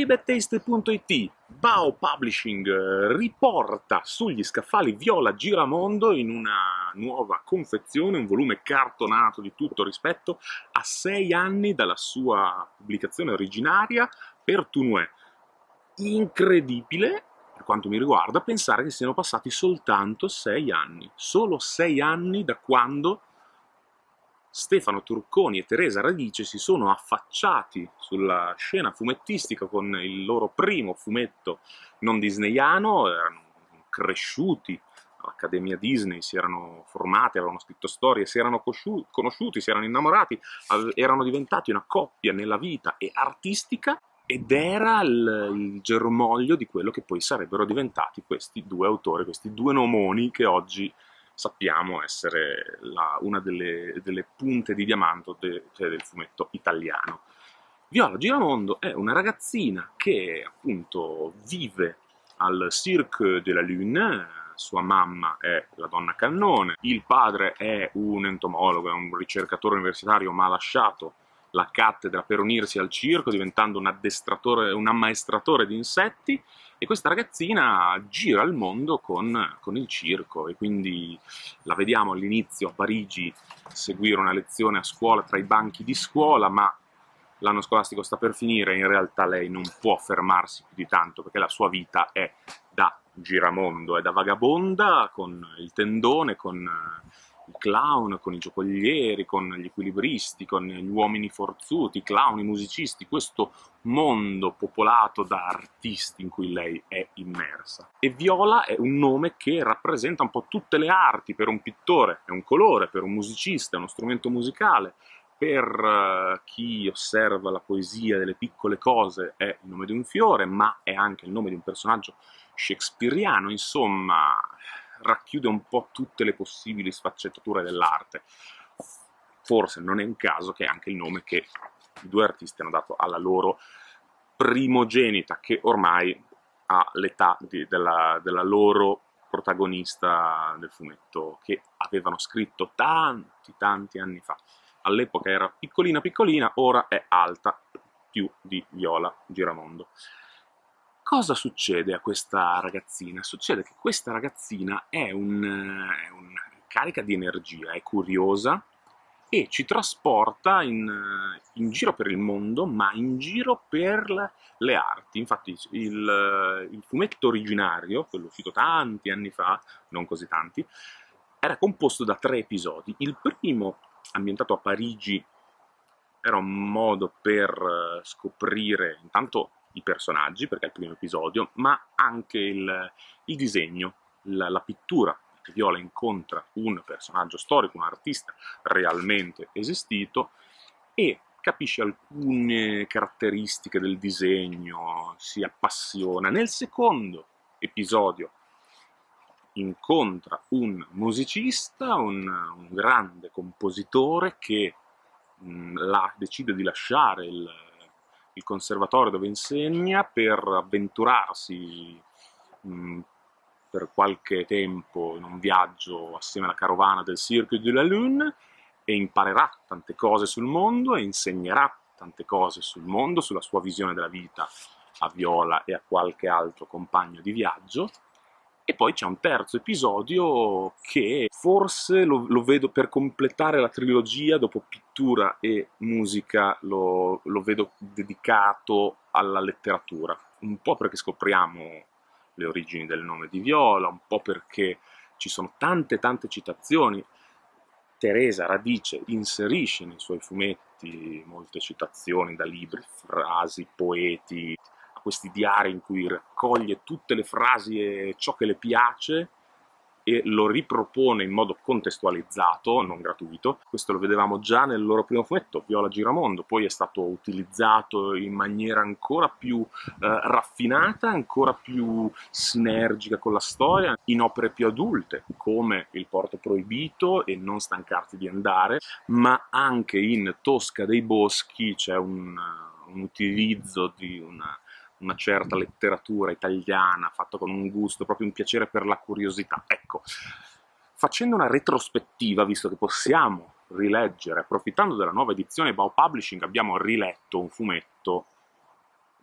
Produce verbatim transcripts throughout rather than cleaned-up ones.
libetaste punto it, Bao Publishing eh, riporta sugli scaffali Viola Giramondo in una nuova confezione, un volume cartonato di tutto rispetto, a sei anni dalla sua pubblicazione originaria per Tourneur. Incredibile, per quanto mi riguarda, pensare che siano passati soltanto sei anni, solo sei anni da quando Stefano Turconi e Teresa Radice si sono affacciati sulla scena fumettistica con il loro primo fumetto non disneyano, erano cresciuti all'Accademia Disney, si erano formati, avevano scritto storie, si erano conosciuti, si erano innamorati, erano diventati una coppia nella vita e artistica, ed era il, il germoglio di quello che poi sarebbero diventati questi due autori, questi due nomoni che oggi sappiamo essere la, una delle, delle punte di diamante de, cioè del fumetto italiano. Viola Giramondo è una ragazzina che appunto vive al Cirque de la Lune, sua mamma è la donna Cannone, il padre è un entomologo, è un ricercatore universitario, ma ha lasciato la cattedra per unirsi al circo, diventando un addestratore, un ammaestratore di insetti, e questa ragazzina gira il mondo con, con il circo, e quindi la vediamo all'inizio a Parigi seguire una lezione a scuola tra i banchi di scuola, ma l'anno scolastico sta per finire e in realtà lei non può fermarsi più di tanto perché la sua vita è da giramondo, è da vagabonda con il tendone, con i clown, con i giocolieri, con gli equilibristi, con gli uomini forzuti, i clown, i musicisti, questo mondo popolato da artisti in cui lei è immersa. E Viola è un nome che rappresenta un po' tutte le arti. Per un pittore è un colore, per un musicista è uno strumento musicale, per uh, chi osserva la poesia delle piccole cose è il nome di un fiore, ma è anche il nome di un personaggio shakespeariano, insomma racchiude un po' tutte le possibili sfaccettature dell'arte. Forse non è un caso che è anche il nome che i due artisti hanno dato alla loro primogenita, che ormai ha l'età di, della, della loro protagonista del fumetto, che avevano scritto tanti tanti anni fa. All'epoca era piccolina piccolina, ora è alta più di Viola Giramondo. Cosa succede a questa ragazzina? Succede che questa ragazzina è un, è un carica di energia, è curiosa e ci trasporta in, in giro per il mondo, ma in giro per le arti. Infatti il, il fumetto originario, quello uscito tanti anni fa, non così tanti, era composto da tre episodi. Il primo, ambientato a Parigi, era un modo per scoprire intanto i personaggi, perché è il primo episodio, ma anche il, il disegno, la, la pittura. Viola incontra un personaggio storico, un artista realmente esistito, e capisce alcune caratteristiche del disegno, si appassiona. Nel secondo episodio incontra un musicista, un, un grande compositore che mh, la, decide di lasciare il il conservatorio dove insegna per avventurarsi mh, per qualche tempo in un viaggio assieme alla carovana del Cirque de la Lune, e imparerà tante cose sul mondo e insegnerà tante cose sul mondo, sulla sua visione della vita a Viola e a qualche altro compagno di viaggio. E poi c'è un terzo episodio che forse lo, lo vedo per completare la trilogia, dopo pittura e musica lo, lo vedo dedicato alla letteratura, un po' perché scopriamo le origini del nome di Viola, un po' perché ci sono tante tante citazioni. Teresa Radice inserisce nei suoi fumetti molte citazioni da libri, frasi, poeti, questi diari in cui raccoglie tutte le frasi e ciò che le piace e lo ripropone in modo contestualizzato, non gratuito. Questo lo vedevamo già nel loro primo fumetto, Viola Giramondo, poi è stato utilizzato in maniera ancora più eh, raffinata, ancora più sinergica con la storia, in opere più adulte, come Il Porto Proibito e Non stancarti di andare, ma anche in Tosca dei Boschi c'è un, un utilizzo di una una certa letteratura italiana fatta con un gusto, proprio un piacere per la curiosità. Ecco, facendo una retrospettiva, visto che possiamo rileggere, approfittando della nuova edizione Bao Publishing, abbiamo riletto un fumetto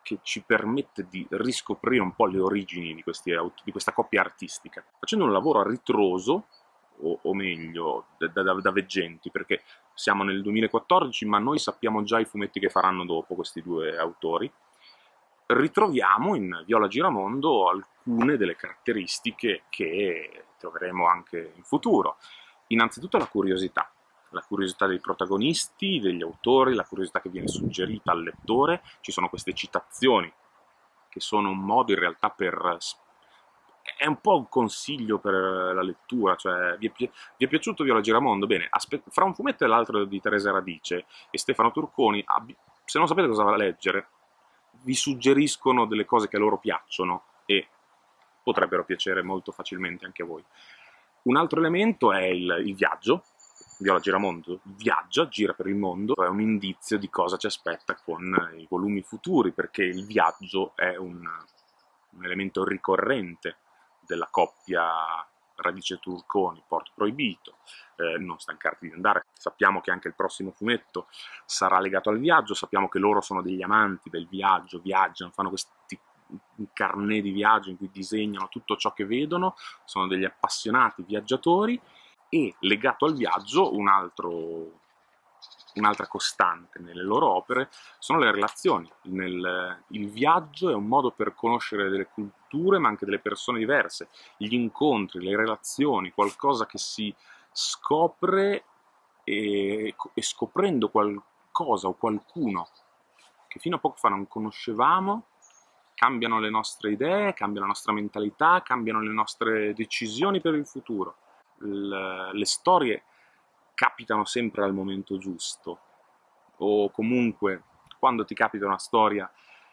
che ci permette di riscoprire un po' le origini di, questi, di questa coppia artistica, facendo un lavoro a ritroso, o, o meglio, da, da, da veggenti, perché siamo nel duemilaquattordici, ma noi sappiamo già i fumetti che faranno dopo questi due autori. Ritroviamo in Viola Giramondo alcune delle caratteristiche che troveremo anche in futuro. Innanzitutto la curiosità, la curiosità dei protagonisti, degli autori, la curiosità che viene suggerita al lettore. Ci sono queste citazioni che sono un modo in realtà per... è un po' un consiglio per la lettura, cioè vi è, pi... vi è piaciuto Viola Giramondo? Bene, aspet... fra un fumetto e l'altro di Teresa Radice e Stefano Turconi, abbi... se non sapete cosa leggere, vi suggeriscono delle cose che a loro piacciono e potrebbero piacere molto facilmente anche a voi. Un altro elemento è il, il viaggio. Viola Giramondo viaggia, gira per il mondo, è un indizio di cosa ci aspetta con i volumi futuri, perché il viaggio è un, un elemento ricorrente della coppia Radice Turconi, Porto Proibito, eh, non stancarti di andare. Sappiamo che anche il prossimo fumetto sarà legato al viaggio, sappiamo che loro sono degli amanti del viaggio, viaggiano, fanno questi carnet di viaggio in cui disegnano tutto ciò che vedono, sono degli appassionati viaggiatori. E legato al viaggio un altro, un'altra costante nelle loro opere sono le relazioni. Nel, il viaggio è un modo per conoscere delle culture ma anche delle persone diverse, gli incontri, le relazioni, qualcosa che si scopre e, e scoprendo qualcosa o qualcuno che fino a poco fa non conoscevamo, cambiano le nostre idee, cambia la nostra mentalità, cambiano le nostre decisioni per il futuro. Le storie capitano sempre al momento giusto, o comunque quando ti capita una storia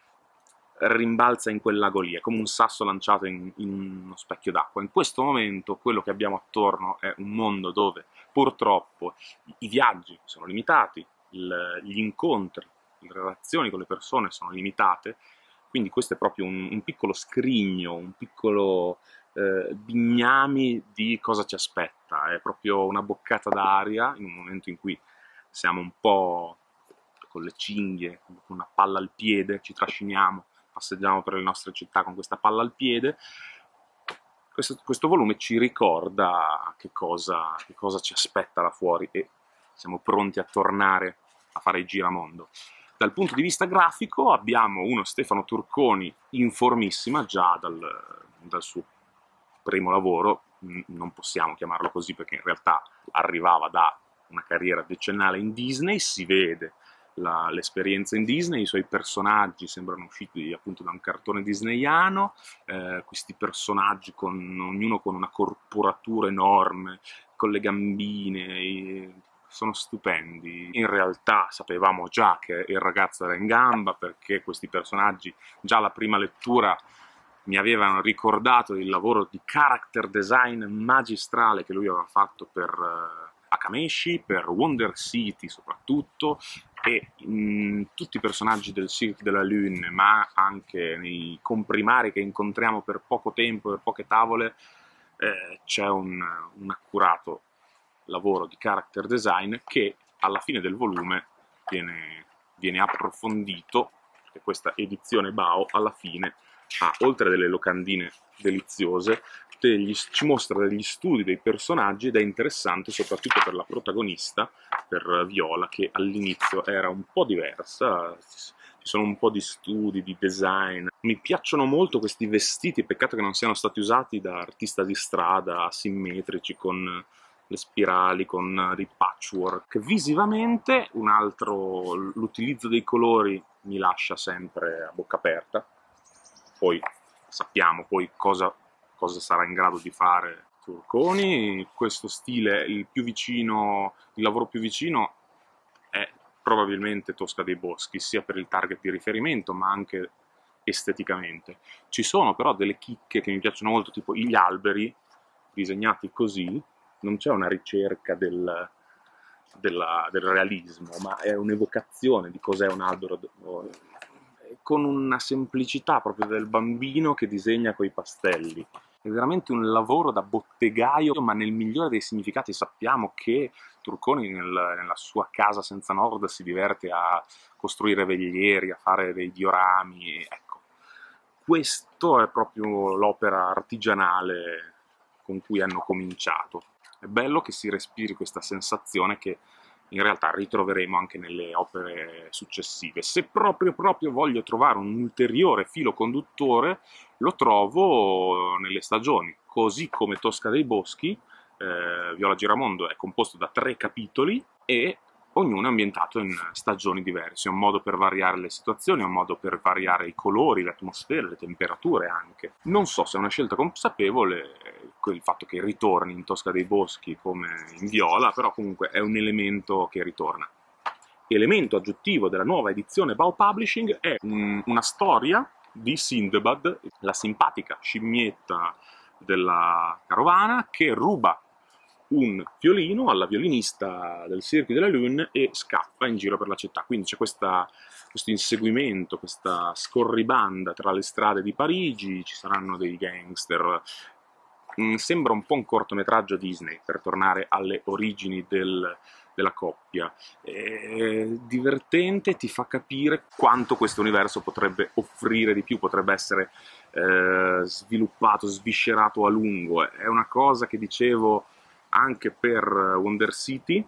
rimbalza in quel lago lì, è come un sasso lanciato in, in uno specchio d'acqua. In questo momento quello che abbiamo attorno è un mondo dove purtroppo i viaggi sono limitati, il, gli incontri, le relazioni con le persone sono limitate, quindi questo è proprio un, un piccolo scrigno, un piccolo eh, bignami di cosa ci aspetta, è proprio una boccata d'aria in un momento in cui siamo un po' con le cinghie, con una palla al piede, ci trasciniamo, passeggiamo per le nostre città con questa palla al piede. Questo, questo volume ci ricorda che cosa, che cosa ci aspetta là fuori e siamo pronti a tornare a fare il giramondo. Dal punto di vista grafico abbiamo uno Stefano Turconi in formissima già dal, dal suo primo lavoro, non possiamo chiamarlo così perché in realtà arrivava da una carriera decennale in Disney, si vede l'esperienza in Disney, i suoi personaggi sembrano usciti appunto da un cartone disneyano, eh, questi personaggi con ognuno con una corporatura enorme, con le gambine, e sono stupendi. In realtà sapevamo già che il ragazzo era in gamba perché questi personaggi già alla prima lettura mi avevano ricordato il lavoro di character design magistrale che lui aveva fatto per uh, Akameshi, per Wonder City soprattutto, e in tutti i personaggi del Cirque de la Lune, ma anche nei comprimari che incontriamo per poco tempo, per poche tavole, eh, c'è un, un accurato lavoro di character design che alla fine del volume viene, viene approfondito, perché questa edizione Bao alla fine ha, oltre delle locandine deliziose, degli, ci mostra degli studi dei personaggi ed è interessante soprattutto per la protagonista, per Viola, che all'inizio era un po' diversa. Ci sono un po' di studi, di design. Mi piacciono molto questi vestiti, peccato che non siano stati usati da artista di strada, asimmetrici, con le spirali, con dei patchwork. Visivamente, un altro, l'utilizzo dei colori mi lascia sempre a bocca aperta. Poi sappiamo poi cosa, cosa sarà in grado di fare Turconi. Questo stile, il più vicino, il lavoro più vicino è probabilmente Tosca dei Boschi, sia per il target di riferimento, ma anche esteticamente. Ci sono però delle chicche che mi piacciono molto, tipo gli alberi disegnati così. Non c'è una ricerca del, della, del realismo, ma è un'evocazione di cos'è un albero, con una semplicità proprio del bambino che disegna coi pastelli. È veramente un lavoro da bottegaio, ma nel migliore dei significati. Sappiamo che Turconi nel, nella sua casa senza nord si diverte a costruire velieri, a fare dei diorami, ecco. Questo è proprio l'opera artigianale con cui hanno cominciato. È bello che si respiri questa sensazione che in realtà ritroveremo anche nelle opere successive. Se proprio proprio voglio trovare un ulteriore filo conduttore, lo trovo nelle stagioni, così come Tosca dei Boschi. eh, Viola Giramondo è composto da tre capitoli e ognuno è ambientato in stagioni diverse. È un modo per variare le situazioni, è un modo per variare i colori, le atmosfere, le temperature anche. Non so se è una scelta consapevole il fatto che ritorni in Tosca dei Boschi come in Viola, però comunque è un elemento che ritorna. Elemento aggiuntivo della nuova edizione Bao Publishing è un, una storia di Sindbad, la simpatica scimmietta della carovana che ruba un violino alla violinista del Cirque de la Lune e scappa in giro per la città. Quindi c'è questa, questo inseguimento, questa scorribanda tra le strade di Parigi, ci saranno dei gangster. Mm, sembra un po' un cortometraggio Disney, per tornare alle origini del, della coppia. È divertente, ti fa capire quanto questo universo potrebbe offrire di più, potrebbe essere eh, sviluppato, sviscerato a lungo. È una cosa che dicevo anche per Wonder City,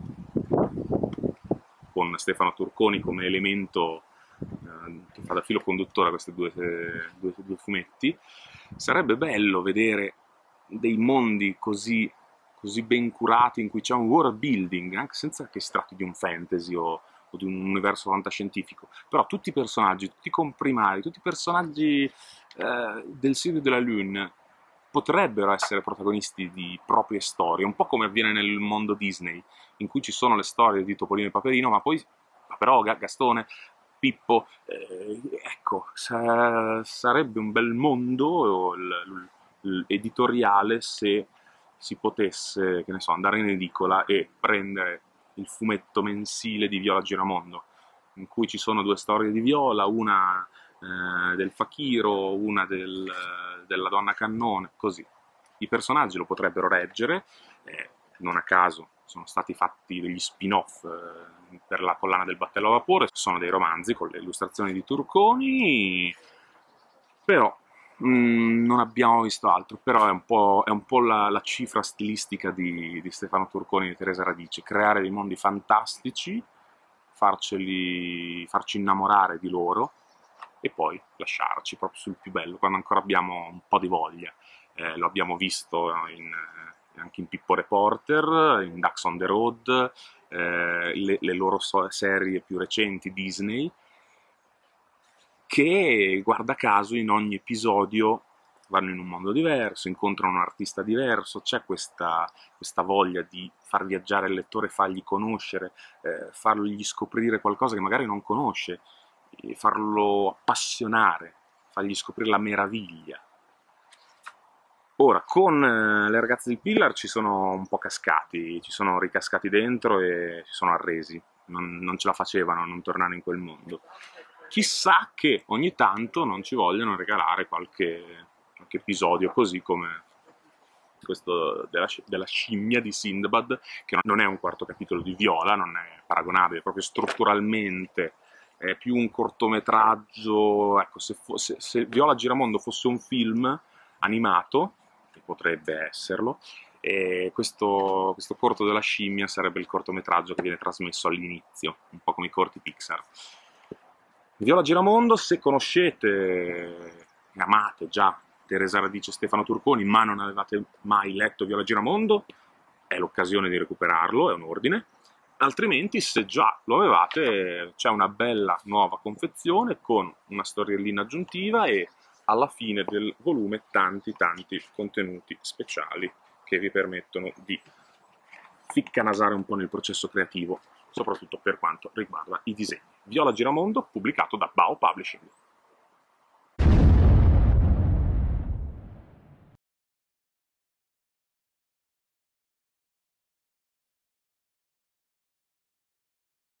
con Stefano Turconi come elemento eh, che fa da filo conduttore a questi due, due, due fumetti. Sarebbe bello vedere dei mondi così, così ben curati, in cui c'è un world building, anche senza che si tratti di un fantasy o, o di un universo fantascientifico, però tutti i personaggi, tutti i comprimari, tutti i personaggi eh, del Cirque de la Lune potrebbero essere protagonisti di proprie storie, un po' come avviene nel mondo Disney, in cui ci sono le storie di Topolino e Paperino, ma poi Paperoga, Gastone, Pippo, eh, ecco, sa sarebbe un bel mondo editoriale se si potesse, che ne so, andare in edicola e prendere il fumetto mensile di Viola Giramondo, in cui ci sono due storie di Viola, una eh, del fakiro, una del, della donna cannone, così. I personaggi lo potrebbero reggere, eh, non a caso sono stati fatti degli spin-off eh, per la collana del battello a vapore, sono dei romanzi con le illustrazioni di Turconi, però mm, non abbiamo visto altro. Però è un po', è un po' la, la cifra stilistica di, di Stefano Turconi e di Teresa Radice, creare dei mondi fantastici, farceli, farci innamorare di loro e poi lasciarci proprio sul più bello, quando ancora abbiamo un po' di voglia. Eh, lo abbiamo visto in, anche in Pippo Reporter, in Ducks on the Road, eh, le, le loro so serie più recenti Disney, che guarda caso in ogni episodio vanno in un mondo diverso, incontrano un artista diverso, c'è questa, questa voglia di far viaggiare il lettore, fargli conoscere, eh, fargli scoprire qualcosa che magari non conosce, farlo appassionare, fargli scoprire la meraviglia. Ora, con eh, le ragazze del Pillar ci sono un po' cascati, ci sono ricascati dentro e si sono arresi, non, non ce la facevano a non tornare in quel mondo. Chissà che ogni tanto non ci vogliono regalare qualche, qualche episodio così come questo della, della scimmia di Sindbad, che non è un quarto capitolo di Viola, non è paragonabile proprio strutturalmente, è più un cortometraggio. Ecco, se, fosse, se Viola Giramondo fosse un film animato, che potrebbe esserlo, e questo, questo corto della scimmia sarebbe il cortometraggio che viene trasmesso all'inizio, un po' come i corti Pixar. Viola Giramondo, se conoscete e amate già Teresa Radice e Stefano Turconi, ma non avevate mai letto Viola Giramondo, è l'occasione di recuperarlo, è un ordine. Altrimenti, se già lo avevate, c'è una bella nuova confezione con una storiellina aggiuntiva e alla fine del volume tanti tanti contenuti speciali che vi permettono di ficcanasare un po' nel processo creativo, soprattutto per quanto riguarda i disegni. Viola Giramondo, pubblicato da Bao Publishing.